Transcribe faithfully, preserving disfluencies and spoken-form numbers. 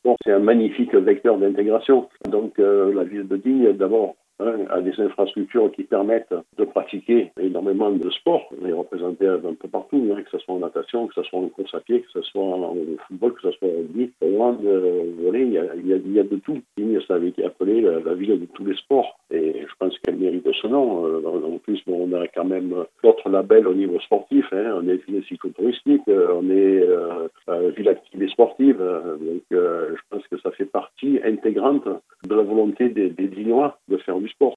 sport, c'est un magnifique vecteur d'intégration. Donc euh, la ville de Digne, d'abord, hein, a des infrastructures qui permettent de pratiquer énormément de sports. On est représenté un peu partout, hein, que ce soit en natation, que ce soit en course à pied, que ce soit en football, que ce soit au rugby, au hand, euh, volley, il y, a, il, y a, il y a de tout. Digne, ça avait été appelé la, la ville de tous les sports. Et je pense qu'elle mérite ce nom. Euh, en plus, bon, on a quand même d'autres labels au niveau sportif. Hein. On est ville cyclotouristique, on est euh, euh, ville active et sportive. Donc, euh, je pense que ça fait partie intégrante de la volonté des, des Dignois de faire du sport.